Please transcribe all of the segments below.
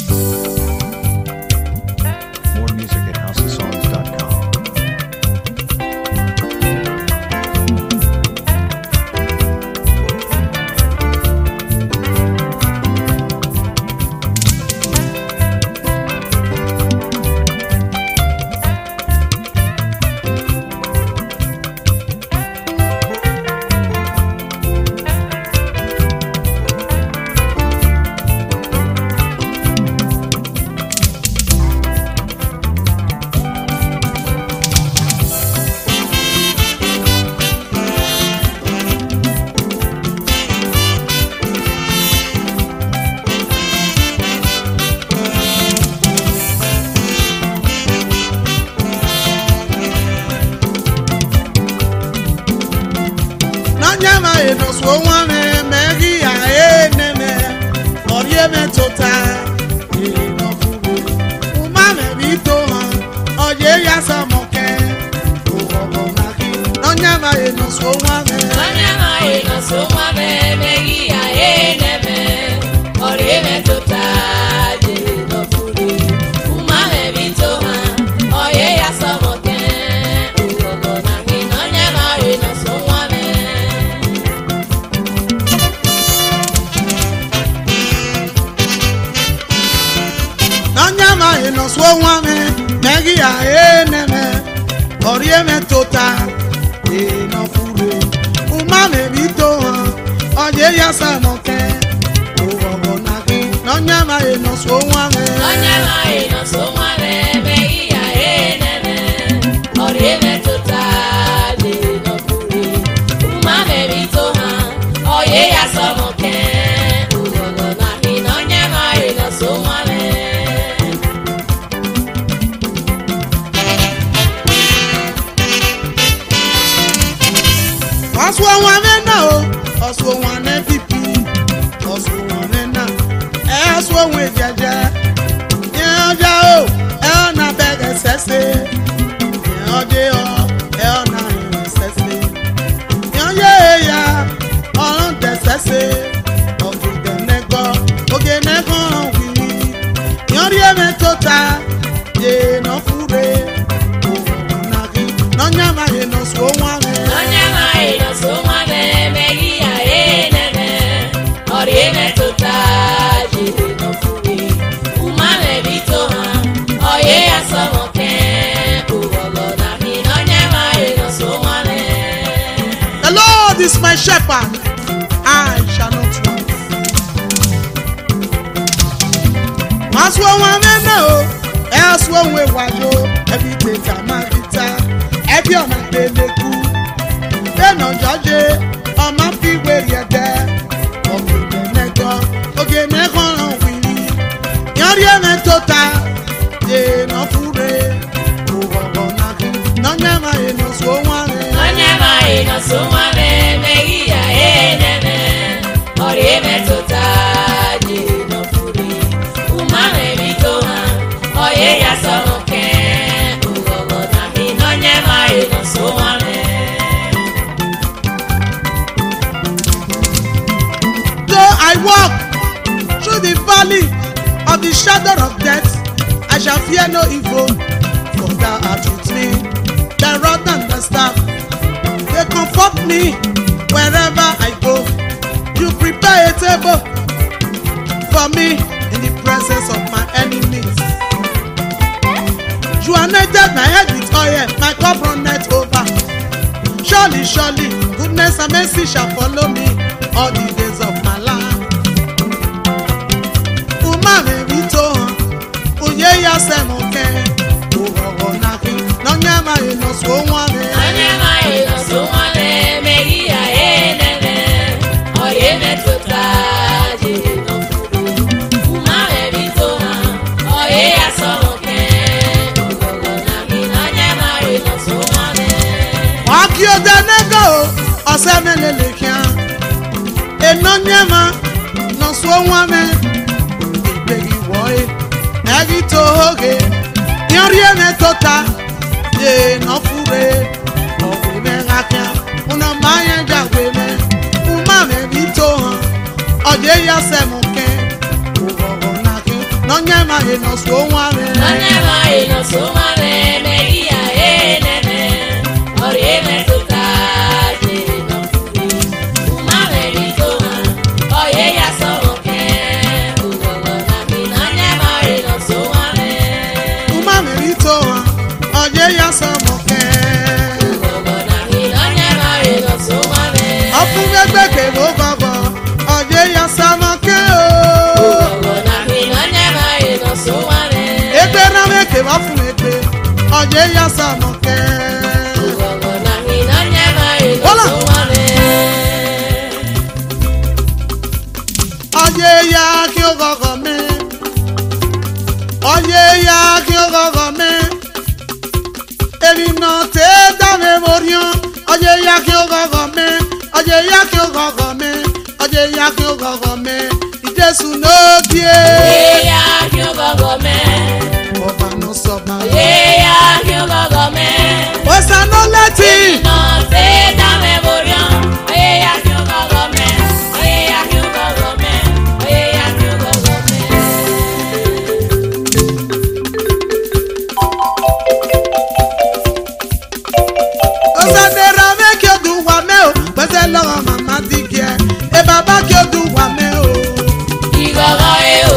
More music at houseofsongs.com. My shepherd, I shall not want. As one know, else one way wayo, every day Tamagita, every on a day they cool. Then on judge, on my feet where you're there. Okay, the nego, okay, nego on Willie. You're the total, yeah, no food. No, never, no, so one, no, never, no, so one. I walk through the valley of the shadow of death, I shall fear no evil, for thou art with me. The rod and the staff, they comfort me wherever I go. You prepare a table for me in the presence of my enemies. You anointed my head with oil, my cup runneth over. Surely, surely, goodness and mercy shall follow me all the days of my life. Enonyema no swame ibegi boy agi toge nyori me tota ye no fure no me ngakia una maya jagwe me uma me bito oje ya semuke ugo naki n'onye maghị nọsụ nwa me onye maghị nọsụ nwa meghị ya enene ọrịa emetụta jere n'ọfụfe ụma mere ito ha ọye ya sọrọ ke ụgọgọ na gị na onye maghị nọsụ nwa ụma mere ito ha onye ya sọmọke ụgọgọ na gị na onye maghị nọsụ nwa ọfụmegbeke n'ụgọgọ onye ya sọmọke ụgọgọ na gị na onye maghị nọsụ nwa ebe na meke wafumekpe onye ya sọmọke ụgọgọ na gị na onye maghị nọsụ nwa onye ya kí ụgọgọ me onye ya kí ụgọgọ me erina te dame morion onye ya kí ụgọgọ me onye ya kí ụgọgọ me onye ya kí ụgọgọ me Jésù n'obie ya kí ụgọgọ ọba n'ụsọba ya kí ụgọgọ osa n'oleti no te dame morion ya kí ụgọgọ ya kí ụgọgọ ya kí ụgọgọ osa nera me kí odu wa me o pẹsẹ lọrọ mama digie e baba kí odu wa me o ìgọgọ o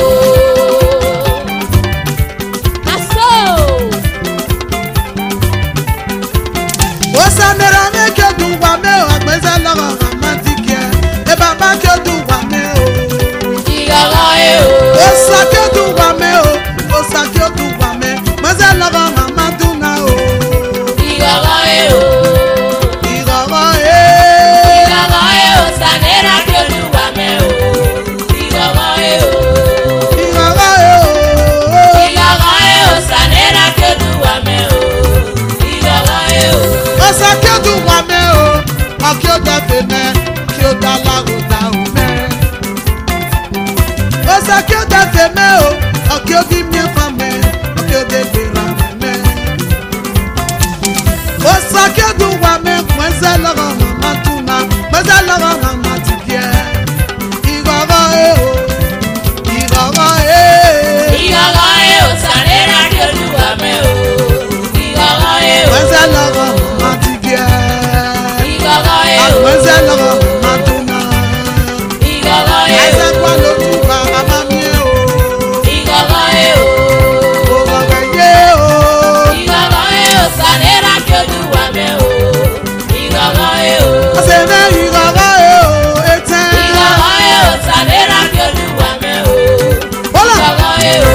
aso osa nera me kí odu wa me o pẹsẹ lọrọ mama digie e baba kí odu wa me o ìgọgọ osa kí odu wa me o osa kí odu wa me pẹsẹ lọrọ mama duna o ìgọgọ ìrọ̀rọ̀ ìgọgọ sanera kí olúwa mẹ o ìgọgọ ìrọ̀rọ̀ ìgọgọ sanera kí olúwa mẹ o ìgọgọ osa kí odu wa me o ọkí o dẹfẹ mẹ kí o da lagoda o mẹ osa kí o dẹfẹ mẹ o ọkí o di miefa mẹ ọkí o de gbera mẹ osa kí odu wa me pẹsẹ lọrọ mama tuna pẹsẹ lọrọ mama tibie ìrọ̀rọ̀ ìrọ̀rọ̀ ìgọgọ sanera kí olúwa mẹ o ìgọgọ pẹsẹ lọrọ mama tibie ìgọgọ pẹsẹ lọrọ mama tuna ìgọgọ ẹsẹ kwa lójú wa mama mi o ìgọgọ òrọ̀rọ̀ yé o ìgọgọ sanera kí olúwa mẹ o ìgọgọ ọsẹ mẹ ìrọ̀rọ̀ etẹ ìgọgọ sanera kí olúwa mẹ o bọ́lá ìgọgọ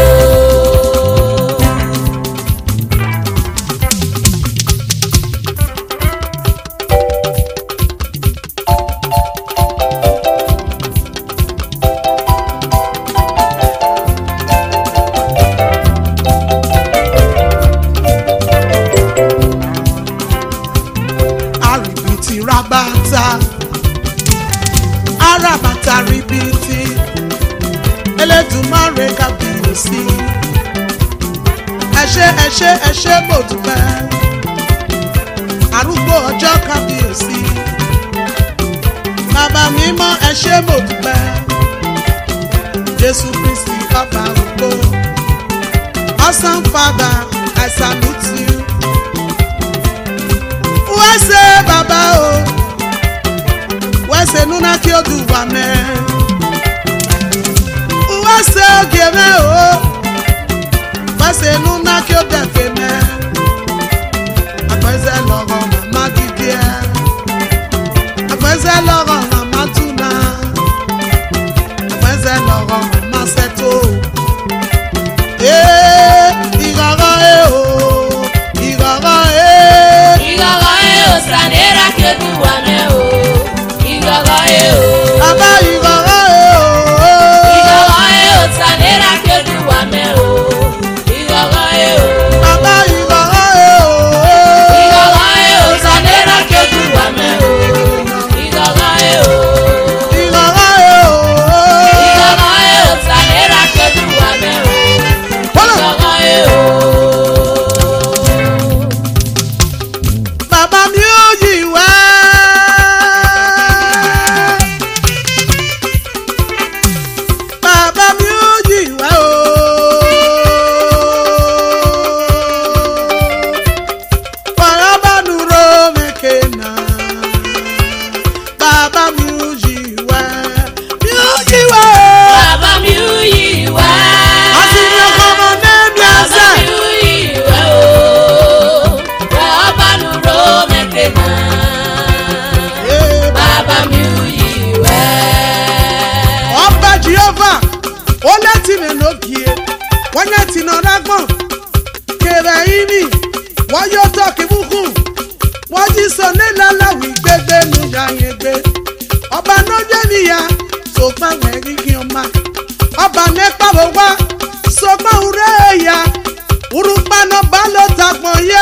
arìbìtì rabata arabata ribiti Elédùmarè kábíyèsí ẹ ṣé mo dúpẹ́ arúgbó ọjọ́ kábíyèsí bàbá mímọ́ ẹ ṣé mo dúpẹ́ Jésù Kristi bàbá arúgbó awesome Father I salute you wẹ́sẹ̀ bàbá o wẹ́sẹ̀ nuna kí o dùn wà mẹ́ wẹ́sẹ̀ oge mẹ́ o wẹ́sẹ̀ nuna kí o dẹ̀fẹ̀ mẹ́ àgbẹ̀sẹ̀ lọ́rọ̀ màmá dídí ẹ̀ àgbẹ̀sẹ̀ lọ́rọ̀ màmá túnà àgbẹ̀sẹ̀ lọ́rọ̀ màmá sẹ́tò ìrọ̀rọ̀ o ìrọ̀rọ̀ ìgọgọ sanera kí olúwa mẹ o ìgọgọ bàbá ìrọ̀rọ̀ ìgọgọ sanera kí olúwa mẹ o ìgọgọ bàbá Jehova ole time n'ogie onye ti n'ọragbọn kere ini wọ́yọ́ tọ́kì búkú wọ́n jí sọ nílàláwì gbégbé nu yàyẹn gbé ọba n'ójẹ́ níyà sọgbà wẹ̀rí kí ọ má ọba nípa bò wá sọgbà wúrẹ́ ya wúrúpaná bá ló tagbọ̀n yá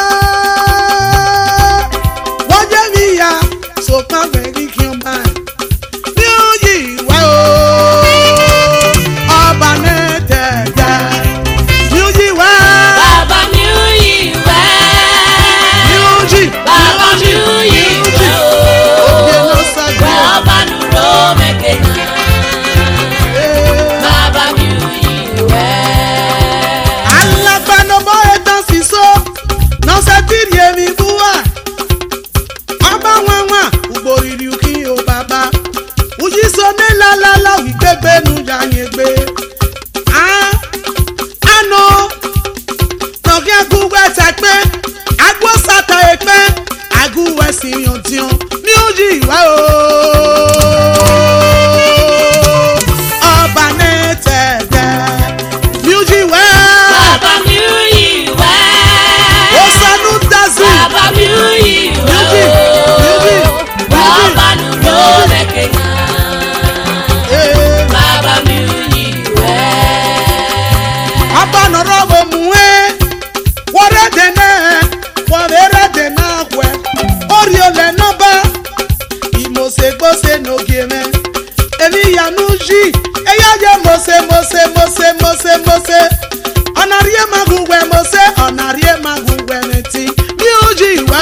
wọ́n jẹ́ níyà sọgbà wẹ̀rí kí ọ má ní òyì wá o ọba nẹ́tẹ̀ẹ̀dẹ́ ní òyì wá. Baba mi ò yí wá. Baba mi ò yí wá o. Baba nuro mekena. Baba mi ò yí wá. Alabano bo etan siso no se tiri emi buwa Aba wanwa uboriri uki o baba Uji so ne la la la wi gbegbe nu yanye gbe Ano Nogi aguwe takpe Agwo sata ekpe Aguwe siyon tiyon Ni uji wa o Ọba netede Ni uji wa Baba mi ò yí wá. Osanu dazi Baba mi ò yí wá o. Baba nuro mekena. Baba mi ò yí wá. Abanọrọ omuwe wọrẹdẹnẹ wọrẹdẹnẹ wẹ orí olè nọba ìmọ̀sẹ̀gbọ́sẹ̀ n'ogeme ènìyànú yí eyáyé mọ̀sẹ̀ ọ̀nàríyé magun wẹ̀ mọ̀sẹ̀ ọ̀nàríyé magun wẹ̀ mẹ̀tì ní ojú ìwà.